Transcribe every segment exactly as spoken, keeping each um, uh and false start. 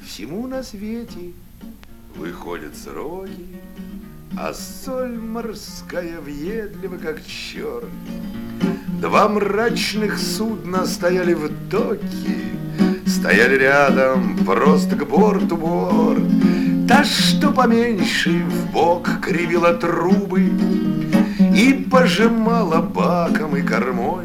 Всему на свете выходят сроки, а соль морская въедлива, как черт. Два мрачных судна стояли в доке, стояли рядом, просто к борту борт. Та, что поменьше, в бок кривила трубы и пожимала баком и кормой.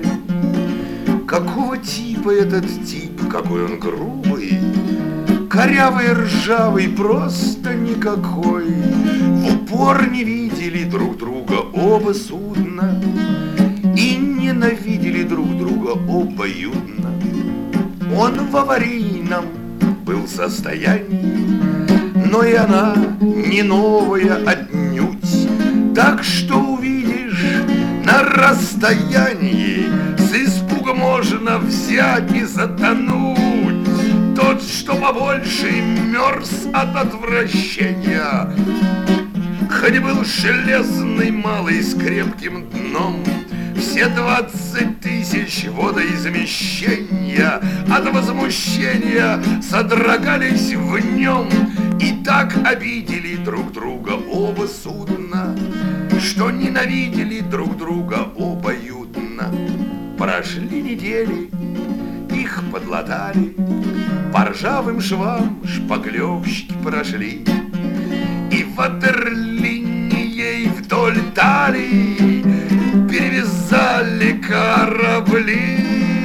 Какого типа этот тип, какой он грубый, корявый, ржавый, просто никакой. В упор не видели друг друга оба судна и ненавидели друг друга обоюдно. Он в аварийном был состоянии, но и она не новая отнюдь. Так что увидишь на расстоянии, с испуга можно взять и затонуть. Тот, что побольше, мерз от отвращения, хоть был железный малый с крепким дном. Все двадцать тысяч водоизмещения от возмущения содрогались в нем. И так обидели друг друга оба судна, что ненавидели друг друга обоюдно. Прошли недели, их подлатали, по ржавым швам шпаклевщики прошли, и ватерлине ей вдоль талии перевязали корабли.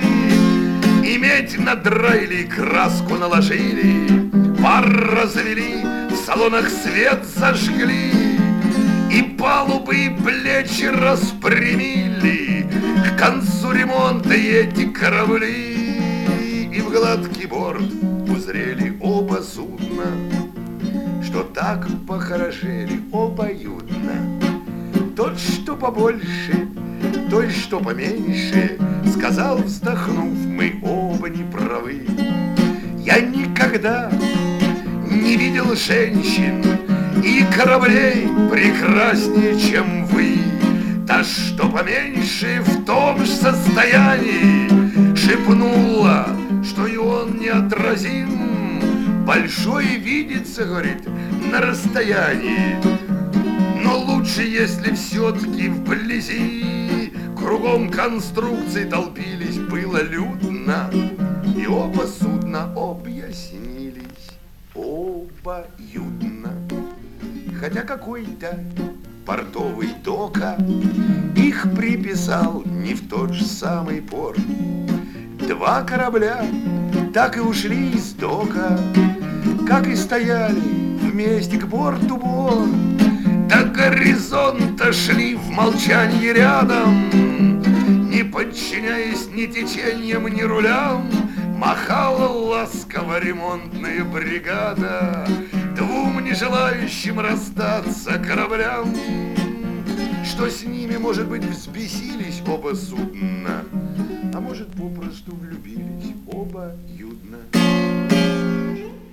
И медь надраили, краску наложили, пар развели, в салонах свет зажгли, и палубы и плечи распрямили. К концу ремонта эти корабли, и в гладкий борт узрели оба судна, что так похорошели обоюдно. Тот, что побольше, той, что поменьше, сказал, вздохнув: мы оба не правы. Я никогда не видел женщин и кораблей прекраснее, чем вы. Та, что поменьше, в том же состоянии, шепнула, что и он неотразим. Большой видится, говорит, на расстоянии, но лучше, если все-таки вблизи. Кругом конструкции толпились, было людно, и оба судна объяснились обоюдно. Хотя какой-то портовый дока их приписал не в тот же самый порт. Два корабля так и ушли из дока, как и стояли вместе к борту борт. До горизонта шли в молчании рядом, не подчиняясь ни течениям, ни рулям. Махала ласково ремонтная бригада двум не желающим расстаться кораблям, что с ними, может быть, взбесились оба судна, а может, попросту влюбились обоюдно.